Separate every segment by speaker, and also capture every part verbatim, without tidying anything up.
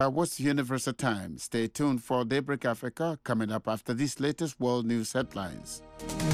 Speaker 1: Uh, what's the Universal Time? Stay tuned for Daybreak Africa coming up after these latest world news headlines.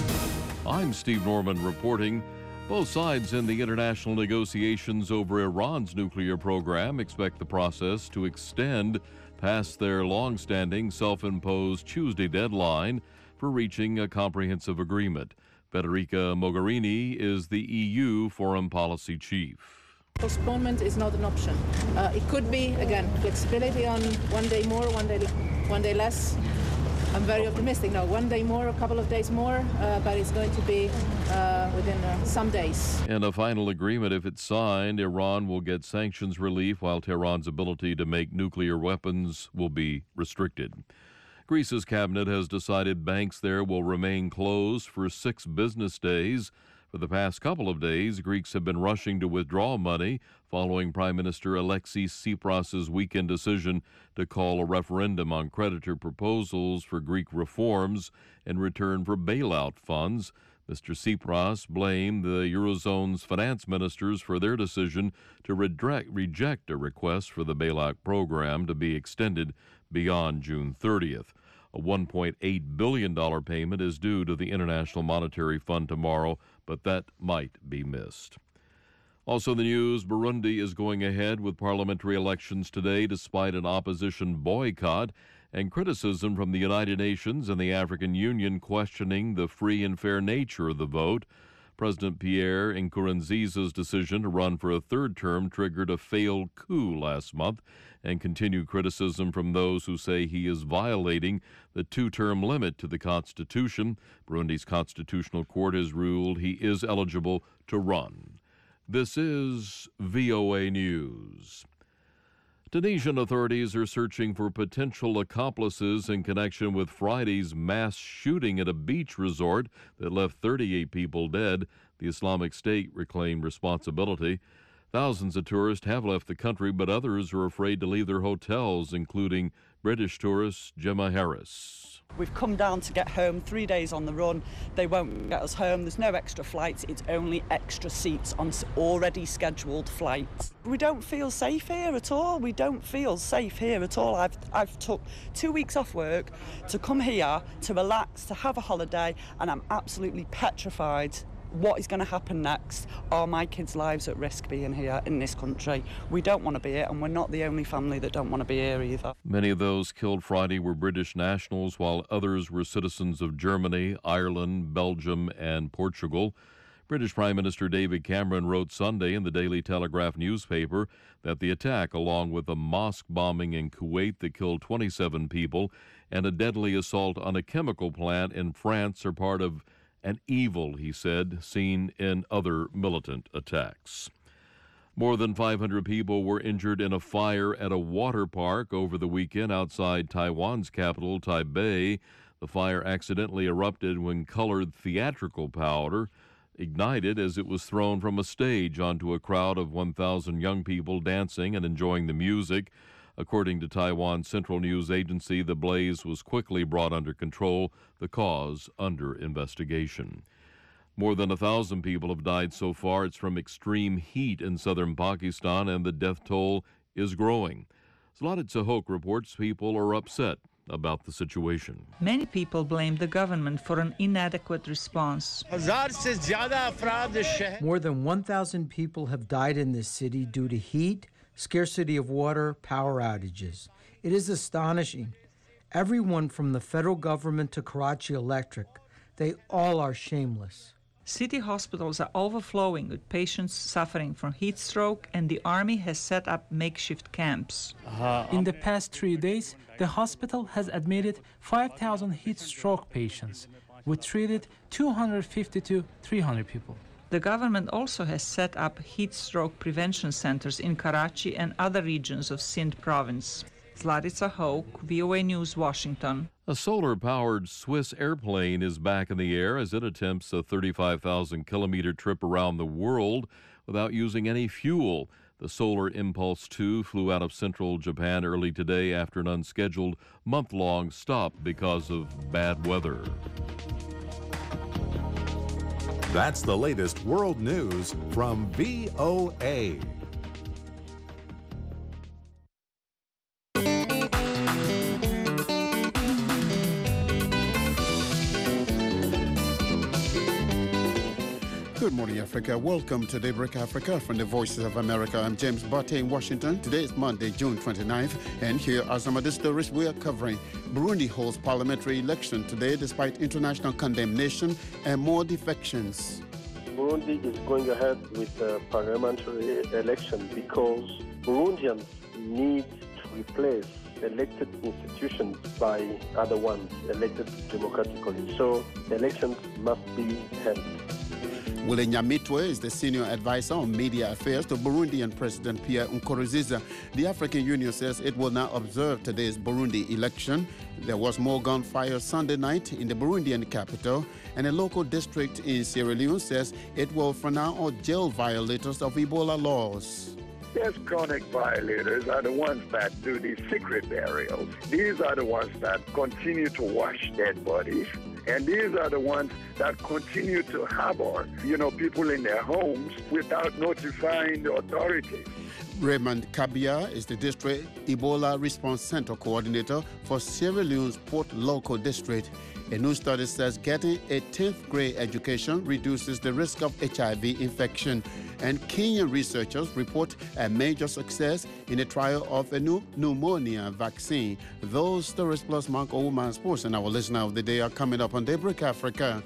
Speaker 2: I'm Steve Norman reporting. Both sides in the international negotiations over Iran's nuclear program expect the process to extend past their long-standing self-imposed Tuesday deadline for reaching a comprehensive agreement. Federica Mogherini is the E U foreign policy chief.
Speaker 3: Postponement is not an option. Uh, it could be, again, flexibility on one day more, one day, one day less. I'm very optimistic. No, one day more, a couple of days more, uh, but it's going to be uh, within uh, some days.
Speaker 2: In a final agreement, if it's signed, Iran will get sanctions relief while Tehran's ability to make nuclear weapons will be restricted. Greece's cabinet has decided banks there will remain closed for six business days. For the past couple of days, Greeks have been rushing to withdraw money following Prime Minister Alexis Tsipras' weekend decision to call a referendum on creditor proposals for Greek reforms in return for bailout funds. Mister Tsipras blamed the Eurozone's finance ministers for their decision to reject, reject a request for the bailout program to be extended beyond June thirtieth. A one point eight billion dollars payment is due to the International Monetary Fund tomorrow, but that might be missed. Also in the news, Burundi is going ahead with parliamentary elections today despite an opposition boycott and criticism from the United Nations and the African Union questioning the free and fair nature of the vote. President Pierre Nkurunziza's decision to run for a third term triggered a failed coup last month and continued criticism from those who say he is violating the two-term limit to the Constitution. Burundi's Constitutional Court has ruled he is eligible to run. This is V O A News. Tunisian authorities are searching for potential accomplices in connection with Friday's mass shooting at a beach resort that left thirty-eight people dead. The Islamic State reclaimed responsibility. Thousands of tourists have left the country, but others are afraid to leave their hotels, including British tourist Gemma Harris.
Speaker 4: We've come down to get home, three days on the run. They won't get us home. There's no extra flights. It's only extra seats on already scheduled flights. We don't feel safe here at all. We don't feel safe here at all. I've, I've took two weeks off work to come here to relax, to have a holiday, and I'm absolutely petrified. What is going to happen next? Are my kids' lives at risk being here in this country? We don't want to be here, and we're not the only family that don't want to be here either.
Speaker 2: Many of those killed Friday were British nationals, while others were citizens of Germany, Ireland, Belgium, and Portugal. British Prime Minister David Cameron wrote Sunday in the Daily Telegraph newspaper that the attack, along with a mosque bombing in Kuwait that killed twenty-seven people and a deadly assault on a chemical plant in France, are part of an evil, he said, seen in other militant attacks. More than five hundred people were injured in a fire at a water park over the weekend outside Taiwan's capital, Taipei. The fire accidentally erupted when colored theatrical powder ignited as it was thrown from a stage onto a crowd of one thousand young people dancing and enjoying the music. According to Taiwan's Central News Agency, the blaze was quickly brought under control, the cause under investigation. More than a thousand people have died so far. It's from extreme heat in southern Pakistan, and the death toll is growing. Zlata Tsahok reports people are upset about the situation.
Speaker 5: Many people blame the government for an inadequate response.
Speaker 6: More than one thousand people have died in this city due to heat, scarcity of water, power outages. It is astonishing. Everyone from the federal government to Karachi Electric, they all are shameless.
Speaker 5: City hospitals are overflowing with patients suffering from heat stroke, and the army has set up makeshift camps.
Speaker 7: In the past three days, the hospital has admitted five thousand heat stroke patients. We treated two hundred fifty to three hundred people.
Speaker 5: The government also has set up heat stroke prevention centers in Karachi and other regions of Sindh province. Zlata Tsahok, V O A News, Washington.
Speaker 2: A solar-powered Swiss airplane is back in the air as it attempts a thirty-five thousand kilometer trip around the world without using any fuel. The Solar Impulse two flew out of central Japan early today after an unscheduled month-long stop because of bad weather.
Speaker 8: That's the latest world news from V O A.
Speaker 1: Good morning, Africa. Welcome to Daybreak Africa from the Voices of America. I'm James Botte in Washington. Today is Monday, June twenty-ninth, and here are some of the stories we are covering. Burundi holds parliamentary election today despite international condemnation and more defections.
Speaker 9: Burundi is going ahead with the parliamentary election because Burundians need to replace elected institutions by other ones elected democratically. So elections must be held.
Speaker 1: Wole Nyamitwe is the senior advisor on media affairs to Burundian President Pierre Nkurunziza. The African Union says it will not observe today's Burundi election. There was more gunfire Sunday night in the Burundian capital, and a local district in Sierra Leone says it will for now on jail violators of Ebola laws.
Speaker 10: Yes, chronic violators are the ones that do these secret burials. These are the ones that continue to wash dead bodies. And these are the ones that continue to harbor, you know, people in their homes without notifying the authorities.
Speaker 1: Raymond Kabia is the district Ebola Response Center coordinator for Sierra Leone's Port Local District. A new study says getting a tenth grade education reduces the risk of H I V infection. And Kenyan researchers report a major success in the trial of a new pneumonia vaccine. Those stories plus Mark Oman Sports and our listener of the day are coming up on Daybreak Africa.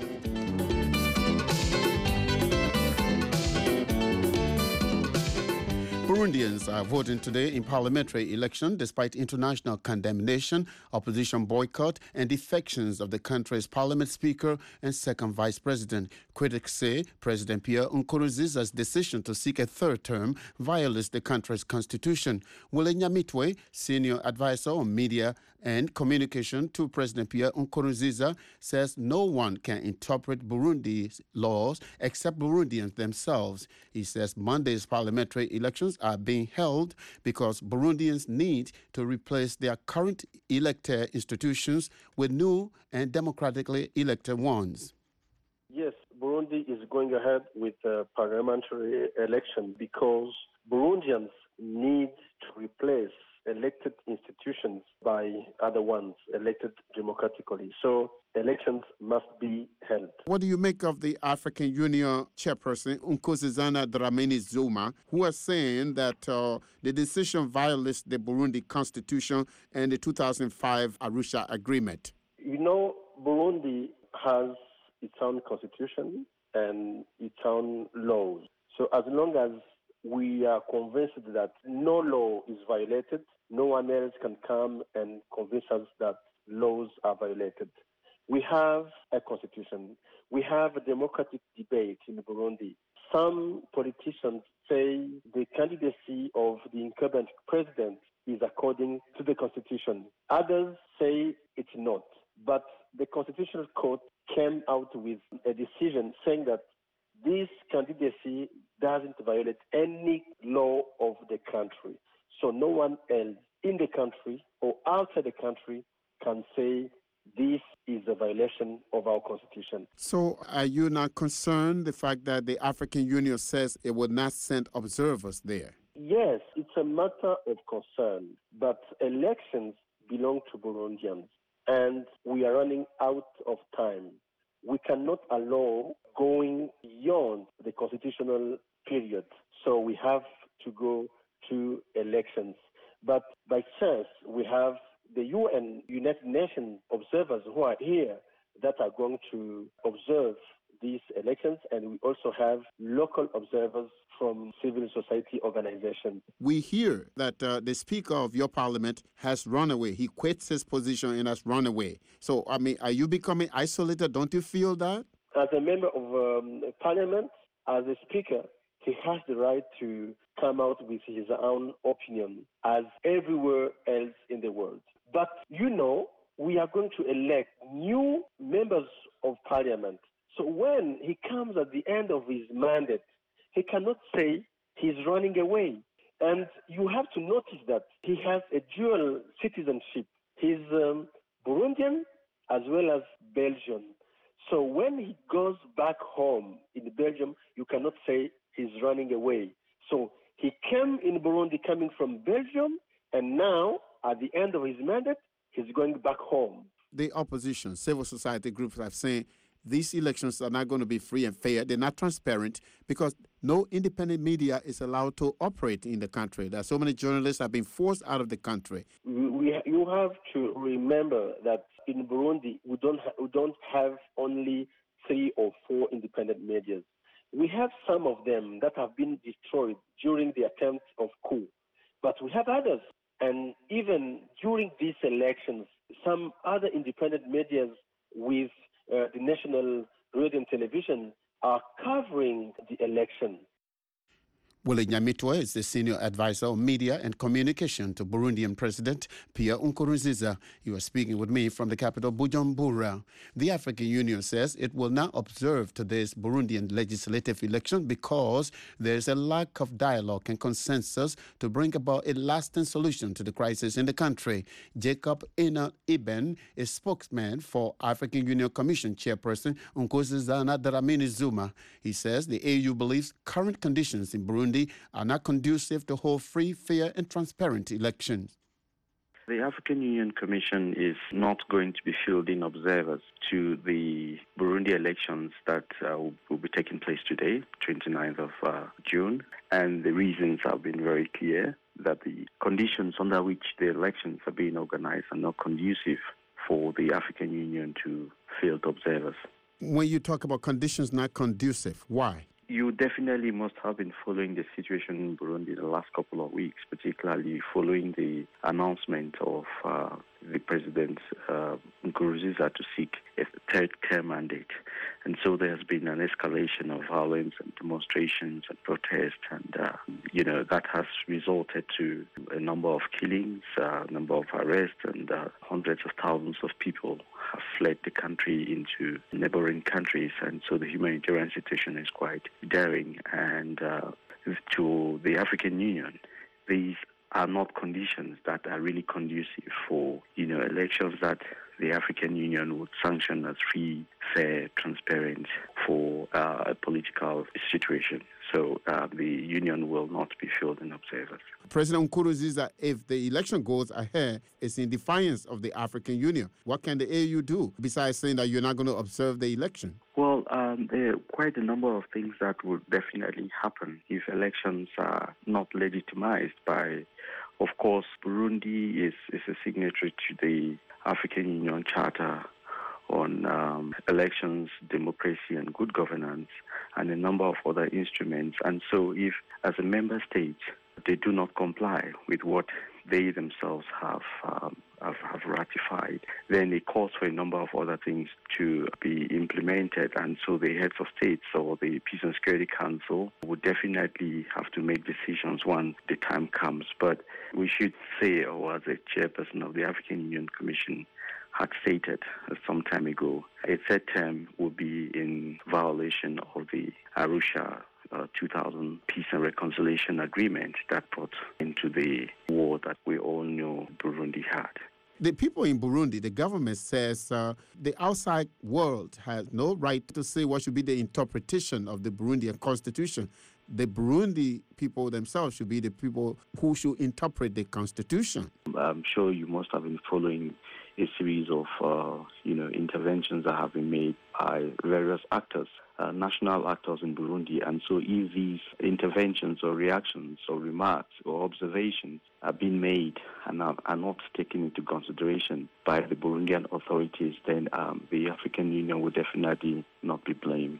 Speaker 1: Burundians are voting today in parliamentary election despite international condemnation, opposition boycott, and defections of the country's parliament speaker and second vice president. Critics say President Pierre Nkurunziza's decision to seek a third term violates the country's constitution. Wole Nyamitwe, senior advisor on media and communication to President Pierre Nkurunziza, says no one can interpret Burundi's laws except Burundians themselves. He says Monday's parliamentary elections are being held because Burundians need to replace their current elected institutions with new and democratically elected ones.
Speaker 9: Yes, Burundi is going ahead with the parliamentary election because Burundians need to replace elected institutions by other ones elected democratically. So elections must be held.
Speaker 1: What do you make of the African Union chairperson, Nkosazana Dramani Zuma, who are saying that uh, the decision violates the Burundi constitution and the two thousand five Arusha Agreement?
Speaker 9: You know, Burundi has its own constitution and its own laws. So as long as we are convinced that no law is violated, no one else can come and convince us that laws are violated. We have a constitution. We have a democratic debate in Burundi. Some politicians say the candidacy of the incumbent president is according to the constitution. Others say it's not. But the Constitutional Court came out with a decision saying that this candidacy doesn't violate any law of the country. So no one else in the country or outside the country can say this is a violation of our constitution.
Speaker 1: So are you not concerned the fact that the African Union says it will not send observers there?
Speaker 9: Yes, it's a matter of concern, but elections belong to Burundians, and we are running out of time. We cannot allow going beyond the constitutional period, so we have to go to elections. But by chance, we have the U N, United Nations observers who are here that are going to observe these elections, and we also have local observers from civil society organizations.
Speaker 1: We hear that uh, the Speaker of your parliament has run away. He quits his position and has run away. So, I mean, are you becoming isolated? Don't you feel that?
Speaker 9: As a member of um, parliament, as a speaker, he has the right to come out with his own opinion as everywhere else in the world. But, you know, we are going to elect new members of parliament. So when he comes at the end of his mandate, he cannot say he's running away. And you have to notice that he has a dual citizenship. He's um, Burundian as well as Belgian. So when he goes back home in Belgium, you cannot say he's running away. So he came in Burundi coming from Belgium, and now, at the end of his mandate, he's going back home.
Speaker 1: The opposition, civil society groups are saying these elections are not going to be free and fair. They're not transparent because no independent media is allowed to operate in the country. There are so many journalists have been forced out of the country.
Speaker 9: We, you have to remember that in Burundi, we don't, ha- we don't have only three or four independent medias. We have some of them that have been destroyed during the attempt of coup, but we have others. And even during these elections, some other independent medias with uh, the National Radio and Television are covering the election.
Speaker 1: Willie Nyamitwe is the senior advisor on media and communication to Burundian President Pierre Nkurunziza. He was speaking with me from the capital, Bujumbura. The African Union says it will not observe today's Burundian legislative election because there is a lack of dialogue and consensus to bring about a lasting solution to the crisis in the country. Jacob Ina Iben is spokesman for African Union Commission chairperson Nkosazana Dlamini Zuma. He says the A U believes current conditions in Burundi are not conducive to hold free, fair, and transparent elections.
Speaker 11: The African Union Commission is not going to be fielding observers to the Burundi elections that uh, will be taking place today, twenty-ninth of uh, June. And the reasons have been very clear, that the conditions under which the elections are being organized are not conducive for the African Union to field observers.
Speaker 1: When you talk about conditions not conducive, why?
Speaker 11: You definitely must have been following the situation in Burundi the last couple of weeks, particularly following the announcement of uh, the President uh, Nkurunziza to seek a third term mandate. And so there has been an escalation of violence and demonstrations and protests, and, uh, you know, that has resulted to a number of killings, uh, a number of arrests, and uh, hundreds of thousands of people have fled the country into neighboring countries. And so the humanitarian situation is quite daring. And uh, to the African Union, these are not conditions that are really conducive for, you know, elections that the African Union would sanction as free, fair, transparent for uh, a political situation. So uh, the Union will not be fielding observers.
Speaker 1: President Nkurunziza, if the election goes ahead, it's in defiance of the African Union. What can the A U do besides saying that you're not going to observe the election?
Speaker 11: Well, um, there are quite a number of things that would definitely happen if elections are not legitimized by, of course, Burundi is, is a signatory to the African Union Charter on um, elections, democracy, and good governance, and a number of other instruments. And so if, as a member state, they do not comply with what they themselves have, um, have, have ratified, then it calls for a number of other things to be implemented. And so the heads of states or the Peace and Security Council would definitely have to make decisions when the time comes. But we should say, or as a chairperson of the African Union Commission had stated some time ago, a third term would be in violation of the Arusha uh, two thousand Peace and Reconciliation Agreement that brought into the war that we all know Burundi had.
Speaker 1: The people in Burundi, the government says uh, the outside world has no right to say what should be the interpretation of the Burundian constitution. The Burundi people themselves should be the people who should interpret the constitution.
Speaker 11: I'm sure you must have been following a series of, uh, you know, interventions that have been made by various actors, uh, national actors in Burundi. And so if these interventions or reactions or remarks or observations are being made and are, are not taken into consideration by the Burundian authorities, then um, the African Union will definitely not be blamed.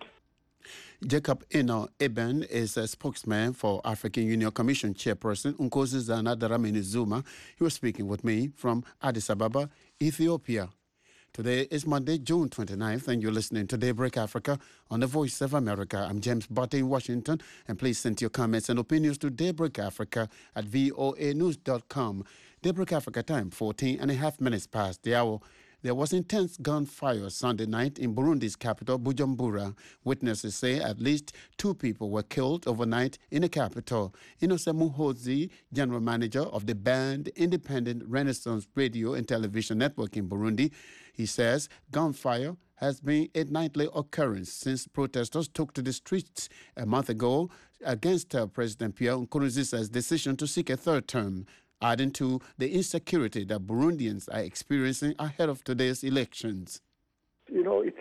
Speaker 1: Jacob Ina Eben is a spokesman for African Union Commission chairperson Nkosazana Dlamini Zuma. He was speaking with me from Addis Ababa, Ethiopia. Today is Monday, June twenty-ninth, and you're listening to Daybreak Africa on the Voice of America. I'm James Botte in Washington, and please send your comments and opinions to Daybreak Africa at voa news dot com. Daybreak Africa time, fourteen and a half minutes past the hour. There was intense gunfire Sunday night in Burundi's capital, Bujumbura. Witnesses say at least two people were killed overnight in the capital. Innocent Muhozi, general manager of the banned Independent Renaissance Radio and Television Network in Burundi, he says gunfire has been a nightly occurrence since protesters took to the streets a month ago against uh, President Pierre Nkurunziza's decision to seek a third term, adding to the insecurity that Burundians are experiencing ahead of today's elections.
Speaker 10: You know, it, it became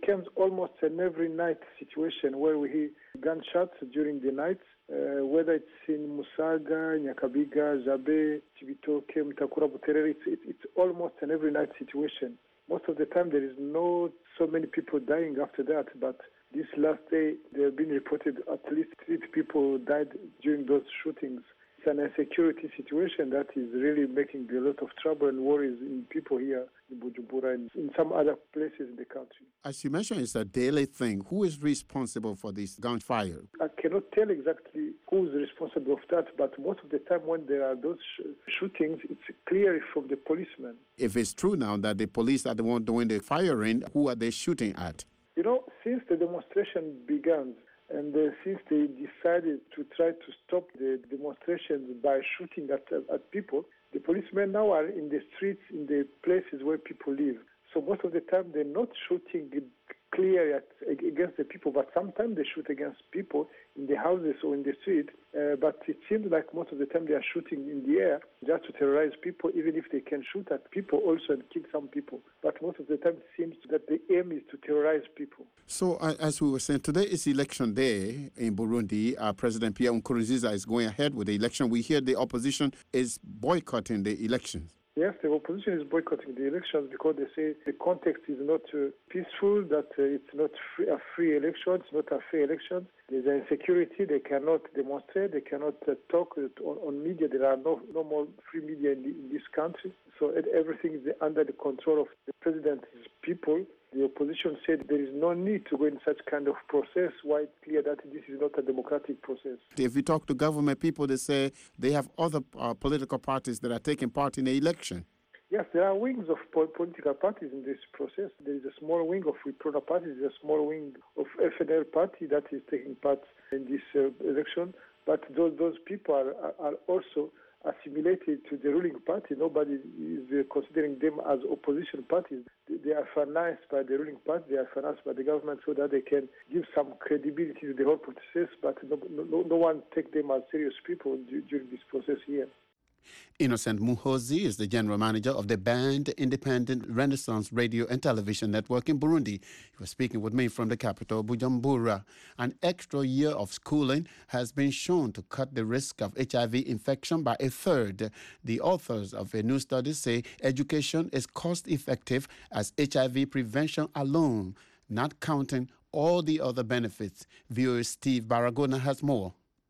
Speaker 12: becomes almost an every night situation where we hear gunshots during the night, uh, whether it's in Musaga, Nyakabiga, Jabe, Chibitoke, Mutakura, Buterere. It's, it's, it's almost an every night situation. Most of the time there is no so many people dying after that, but this last day there have been reported at least three people died during those shootings. It's an insecurity situation that is really making a lot of trouble and worries in people here in Bujumbura and in some other places in the country.
Speaker 1: As you mentioned, it's a daily thing. Who is responsible for this gunfire?
Speaker 12: I cannot tell exactly who is responsible of that, but most of the time when there are those sh- shootings, it's clear from the policemen.
Speaker 1: If it's true now that the police are the one doing the firing, who are they shooting at?
Speaker 12: You know, since the demonstration began, and uh, since they decided to try to stop the demonstrations by shooting at, uh, at people, the policemen now are in the streets, in the places where people live. So most of the time they're not shooting clear at, against the people, but sometimes they shoot against people in the houses or in the street. Uh, but it seems like most of the time they are shooting in the air just to terrorize people, even if they can shoot at people also and kill some people. But most of the time it seems that the aim is to terrorize people.
Speaker 1: So uh, as we were saying, today is election day in Burundi. Uh, President Pierre Nkurunziza is going ahead with the election. We hear the opposition is boycotting the elections.
Speaker 12: Yes, the opposition is boycotting the elections because they say the context is not uh, peaceful, that uh, it's not free, a free election, it's not a fair election. There's insecurity, they cannot demonstrate, they cannot uh, talk on, on media. There are no, no more free media in, the, in this country. So everything is under the control of the president's people. The opposition said there is no need to go in such kind of process. Why it's clear that this is not a democratic process.
Speaker 1: If you talk to government people, they say they have other uh, political parties that are taking part in the election.
Speaker 12: Yes, there are wings of po- political parties in this process. There is a small wing of Wiprona party, there is a small wing of F N L party that is taking part in this uh, election. But those those people are, are, are also assimilated to the ruling party. Nobody is uh, considering them as opposition parties. They are financed by the ruling party, they are financed by the government so that they can give some credibility to the whole process, but no, no, no one take them as serious people d- during this process here.
Speaker 1: Innocent Muhozi is the general manager of the banned Independent Renaissance Radio and Television Network in Burundi. He was speaking with me from the capital, Bujumbura. An extra year of schooling has been shown to cut the risk of H I V infection by a third. The authors of a new study say education is cost-effective as H I V prevention alone, not counting all the other benefits. V O A Steve Baragona has more.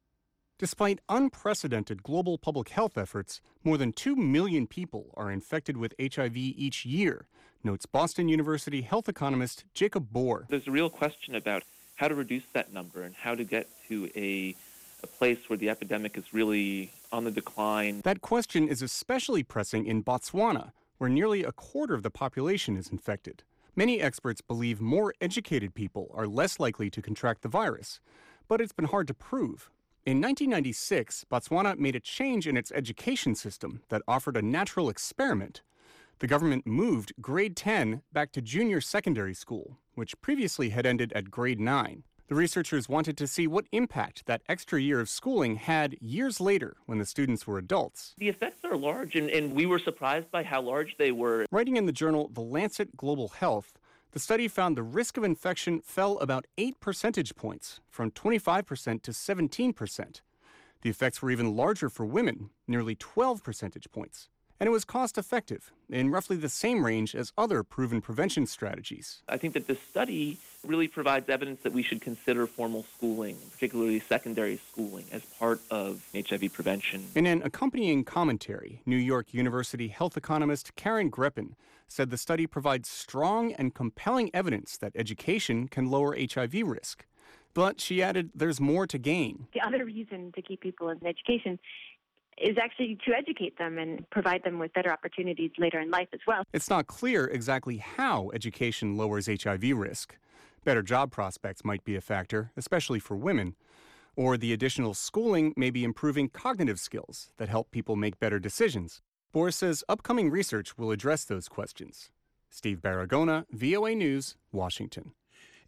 Speaker 13: Despite unprecedented global public health efforts, more than two million people are infected with H I V each year, notes Boston University health economist Jacob Bohr.
Speaker 14: There's a real question about how to reduce that number and how to get to a, a place where the epidemic is really on the decline.
Speaker 13: That question is especially pressing in Botswana, where nearly a quarter of the population is infected. Many experts believe more educated people are less likely to contract the virus, but it's been hard to prove. In nineteen ninety-six, Botswana made a change in its education system that offered a natural experiment. The government moved grade ten back to junior secondary school, which previously had ended at grade nine. The researchers wanted to see what impact that extra year of schooling had years later when the students were adults.
Speaker 14: The effects are large, and, and we were surprised by how large they were.
Speaker 13: Writing in the journal The Lancet Global Health, the study found the risk of infection fell about eight percentage points, from twenty-five percent to seventeen percent. The effects were even larger for women, nearly twelve percentage points. And it was cost-effective, in roughly the same range as other proven prevention strategies.
Speaker 14: I think that this study really provides evidence that we should consider formal schooling, particularly secondary schooling, as part of H I V prevention.
Speaker 13: In an accompanying commentary, New York University health economist Karen Greppen said the study provides strong and compelling evidence that education can lower H I V risk. But she added there's more to gain.
Speaker 15: The other reason to keep people in education is actually to educate them and provide them with better opportunities later in life as well.
Speaker 13: It's not clear exactly how education lowers H I V risk. Better job prospects might be a factor, especially for women. Or the additional schooling may be improving cognitive skills that help people make better decisions. Bohr says upcoming research will address those questions. Steve Baragona, V O A News, Washington.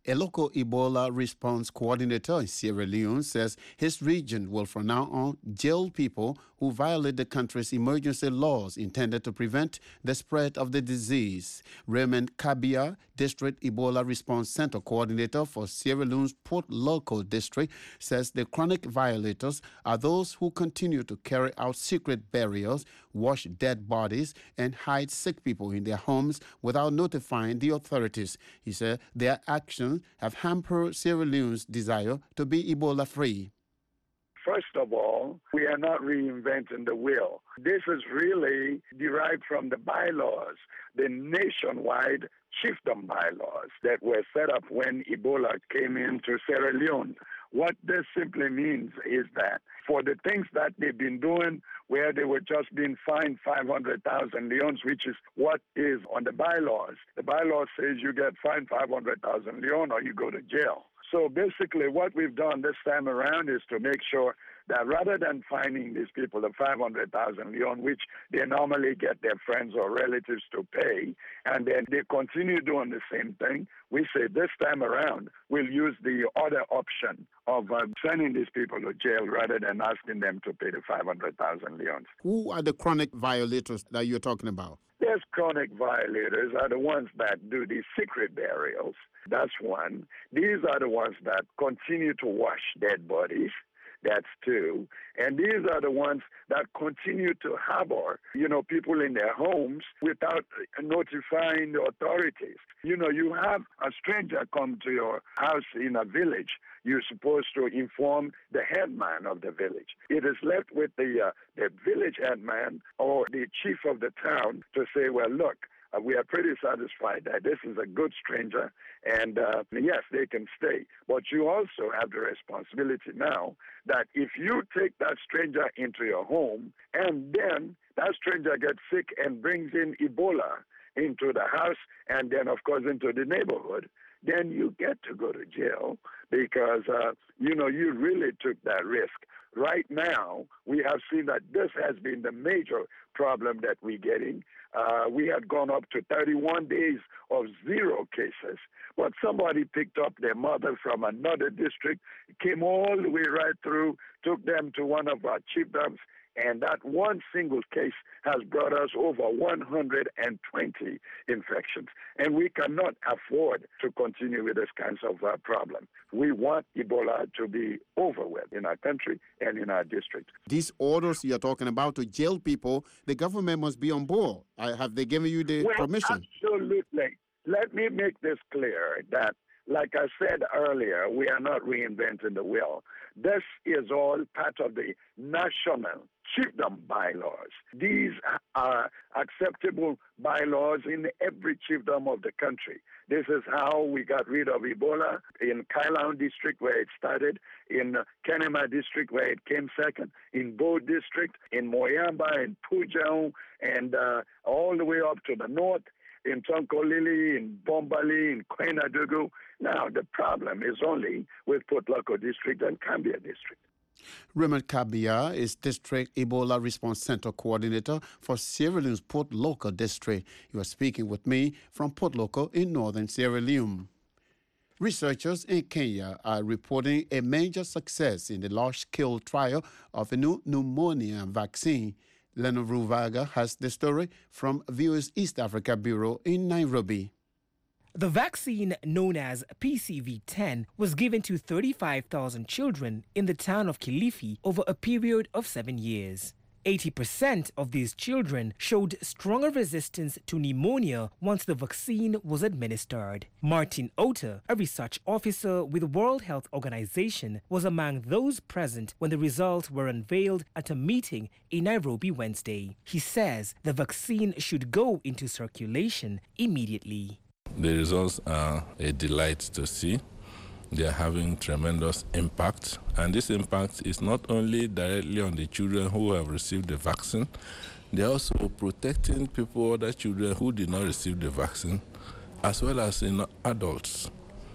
Speaker 1: A local Ebola response coordinator in Sierra Leone says his region will from now on jail people who violate the country's emergency laws intended to prevent the spread of the disease. Raymond Kabia, District Ebola Response Center coordinator for Sierra Leone's Port Local district, says the chronic violators are those who continue to carry out secret burials, wash dead bodies, and hide sick people in their homes without notifying the authorities. He said their actions have hampered Sierra Leone's desire to be Ebola-free.
Speaker 10: First of all, we are not reinventing the wheel. This is really derived from the bylaws, the nationwide chiefdom bylaws that were set up when Ebola came into Sierra Leone. What this simply means is that for the things that they've been doing, where they were just being fined five hundred thousand leones, which is what is on the bylaws. The bylaws says you get fined five hundred thousand leones or you go to jail. So basically what we've done this time around is to make sure that rather than fining these people the five hundred thousand leon, which they normally get their friends or relatives to pay, and then they continue doing the same thing, we say this time around we'll use the other option of uh, sending these people to jail rather than asking them to pay the five hundred thousand leons.
Speaker 1: Who are the chronic violators that you're talking about?
Speaker 10: There's chronic violators are the ones that do these secret burials. That's one. These are the ones that continue to wash dead bodies. That's two. And these are the ones that continue to harbor, you know, people in their homes without notifying the authorities. You know, you have a stranger come to your house in a village. You're supposed to inform the headman of the village. It is left with the, uh, the village headman or the chief of the town to say, well, look, Uh, we are pretty satisfied that this is a good stranger, and uh, yes, they can stay. But you also have the responsibility now that if you take that stranger into your home, and then that stranger gets sick and brings in Ebola into the house, and then, of course, into the neighborhood, then you get to go to jail because, uh, you know, you really took that risk. Right now, we have seen that this has been the major problem that we're getting. Uh, we had gone up to thirty-one days of zero cases, but somebody picked up their mother from another district, came all the way right through, took them to one of our chiefdoms, and that one single case has brought us over one hundred twenty infections. And we cannot afford to continue with this kind of uh, problem. We want Ebola to be over with in our country and in our district.
Speaker 1: These orders you're talking about to jail people, the government must be on board. Uh, have they given you the
Speaker 10: well,
Speaker 1: permission?
Speaker 10: Absolutely. Let me make this clear that, like I said earlier, we are not reinventing the wheel. This is all part of the national chiefdom bylaws. These are acceptable bylaws in every chiefdom of the country. This is how we got rid of Ebola in Kailaun district where it started, in Kenema district where it came second, in Bo district, in Moyamba, in Pujao, and uh, all the way up to the north, in Tonkolili, in Bombali, in Kwenadugu. Now, the problem is only with Port Local district and Cambia district.
Speaker 1: Raymond Kabia is District Ebola Response Center Coordinator for Sierra Leone's Port Local district. He was speaking with me from Port Local in northern Sierra Leone. Researchers in Kenya are reporting a major success in the large-scale trial of a new pneumonia vaccine. Leonard Ruvaga has the story from V O A's East Africa Bureau in Nairobi.
Speaker 16: The vaccine, known as P C V ten, was given to thirty-five thousand children in the town of Kilifi over a period of seven years. eighty percent of these children showed stronger resistance to pneumonia once the vaccine was administered. Martin Ota, a research officer with the World Health Organization, was among those present when the results were unveiled at a meeting in Nairobi Wednesday. He says the vaccine should go into circulation immediately.
Speaker 17: The results are a delight to see. They are having tremendous impact, and this impact is not only directly on the children who have received the vaccine, they are also protecting people, other children who did not receive the vaccine, as well as in adults.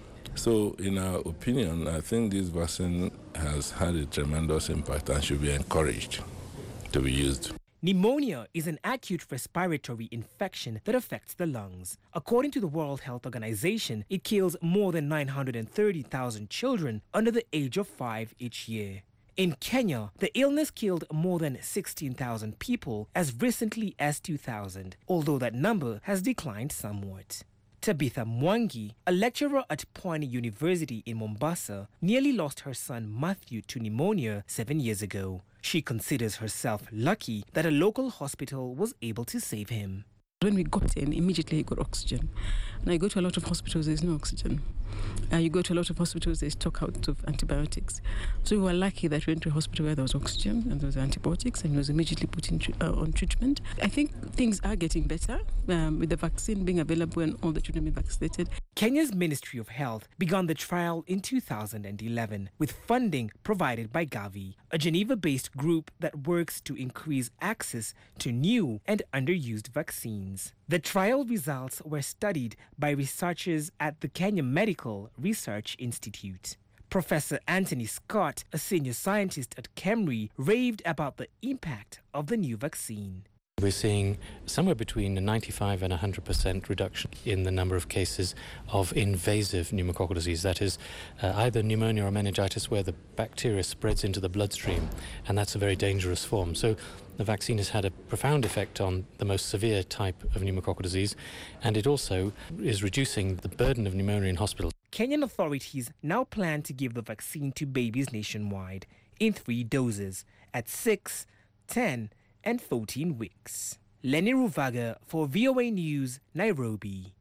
Speaker 17: So in our opinion, I think this vaccine has had a tremendous impact and should be encouraged to be used.
Speaker 16: Pneumonia is an acute respiratory infection that affects the lungs. According to the World Health Organization, it kills more than nine hundred thirty thousand children under the age of five each year. In Kenya, the illness killed more than sixteen thousand people as recently as two thousand, although that number has declined somewhat. Tabitha Mwangi, a lecturer at Pwani University in Mombasa, nearly lost her son Matthew to pneumonia seven years ago. She considers herself lucky that a local hospital was able to save him.
Speaker 18: When we got in, immediately he got oxygen. Now you go to a lot of hospitals, there's no oxygen. Uh, you go to a lot of hospitals, they stock out of antibiotics. So we were lucky that we went to a hospital where there was oxygen and there was antibiotics, and he was immediately put in, uh, on treatment. I think things are getting better um, with the vaccine being available and all the children being vaccinated.
Speaker 16: Kenya's Ministry of Health began the trial in two thousand eleven with funding provided by Gavi, a Geneva-based group that works to increase access to new and underused vaccines. The trial results were studied by researchers at the Kenya Medical Research Institute. Professor Anthony Scott, a senior scientist at KEMRI, raved about the impact of the new vaccine.
Speaker 19: We're seeing somewhere between a ninety-five and one hundred percent reduction in the number of cases of invasive pneumococcal disease. That is uh, either pneumonia or meningitis where the bacteria spreads into the bloodstream, and that's a very dangerous form. So the vaccine has had a profound effect on the most severe type of pneumococcal disease, and it also is reducing the burden of pneumonia in hospitals.
Speaker 16: Kenyan authorities now plan to give the vaccine to babies nationwide in three doses at six, ten, and fourteen weeks. Lenny Ruvaga for V O A News, Nairobi.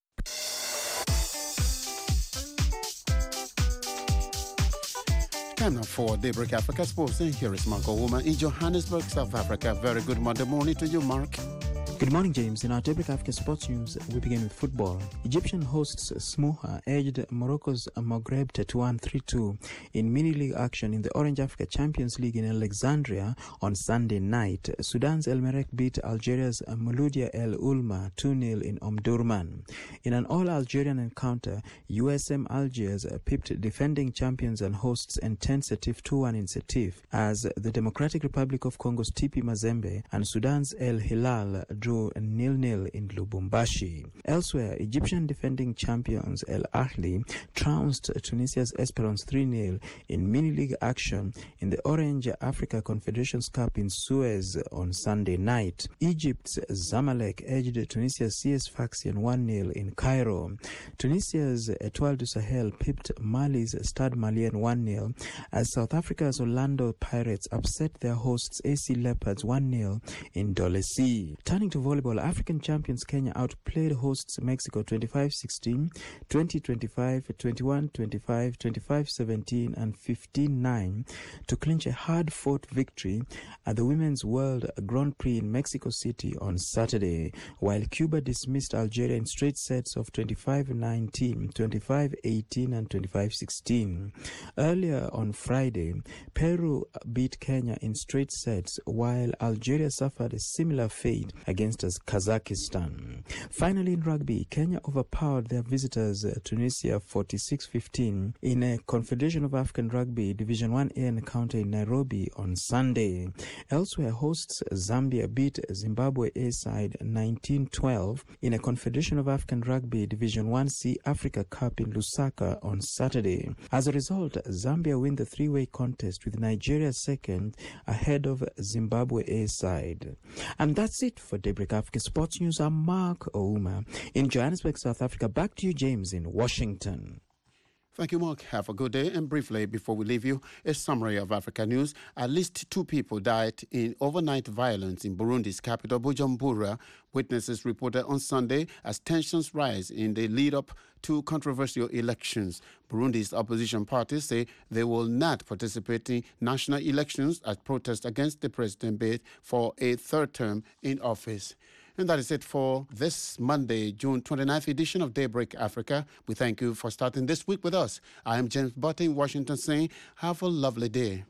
Speaker 1: Time now for Daybreak Africa Sports, and here is Mark Ouma in Johannesburg, South Africa. Very good Monday morning to you, Mark.
Speaker 20: Good morning, James. In our Daybreak Africa Sports News, we begin with football. Egyptian hosts Smuha edged Morocco's Maghreb Tetouan three two in mini-league action in the Orange Africa Champions League in Alexandria on Sunday night. Sudan's El Merreikh beat Algeria's Mouloudia El Ulma two nil in Omdurman. In an all-Algerian encounter, U S M Algiers pipped defending champions and hosts Enten Setif two one in Setif, as the Democratic Republic of Congo's T P Mazembe and Sudan's El Hilal drew nil nil in Lubumbashi. Elsewhere, Egyptian defending champions El Ahly trounced Tunisia's Esperance three nil in mini-league action in the Orange Africa Confederations Cup in Suez on Sunday night. Egypt's Zamalek edged Tunisia's C S Sfaxien one nil in Cairo. Tunisia's Etoile du Sahel pipped Mali's Stade Malien one nil, as South Africa's Orlando Pirates upset their hosts A C Leopards one nil in Dolesi. Turning to volleyball, African champions Kenya outplayed hosts Mexico twenty-five sixteen, twenty twenty-five, twenty-one twenty-five, twenty-five seventeen, and fifteen nine to clinch a hard-fought victory at the Women's World Grand Prix in Mexico City on Saturday, while Cuba dismissed Algeria in straight sets of twenty-five nineteen, twenty-five eighteen, and twenty-five sixteen. Earlier on Friday, Peru beat Kenya in straight sets, while Algeria suffered a similar fate against Kazakhstan. Finally, in rugby, Kenya overpowered their visitors Tunisia forty-six fifteen in a Confederation of African Rugby Division one A encounter in Nairobi on Sunday. Elsewhere, hosts Zambia beat Zimbabwe A side nineteen twelve in a Confederation of African Rugby Division one C Africa Cup in Lusaka on Saturday. As a result, Zambia win the three-way contest with Nigeria second ahead of Zimbabwe A side. And that's it for Daybreak Africa Sports News. I'm Mark Ouma in Johannesburg, South Africa. Back to you, James, in Washington.
Speaker 1: Thank you, Mark. Have a good day. And briefly, before we leave you, a summary of Africa news. At least two people died in overnight violence in Burundi's capital, Bujumbura. Witnesses reported on Sunday as tensions rise in the lead-up to controversial elections. Burundi's opposition parties say they will not participate in national elections as protest against the president bid for a third term in office. And that is it for this Monday, June twenty-ninth edition of Daybreak Africa. We thank you for starting this week with us. I am James Butte in Washington saying, have a lovely day.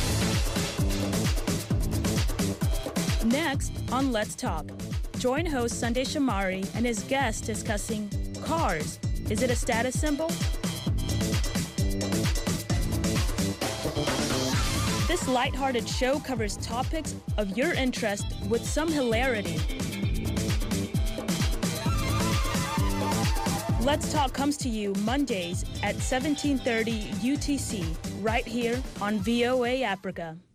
Speaker 21: Next on Let's Talk, join host Sunday Shamari and his guest discussing cars. Is it a status symbol? This This lighthearted show covers topics of your interest with some hilarity. Let's Talk comes to you Mondays at seventeen thirty U T C, right here on V O A Africa.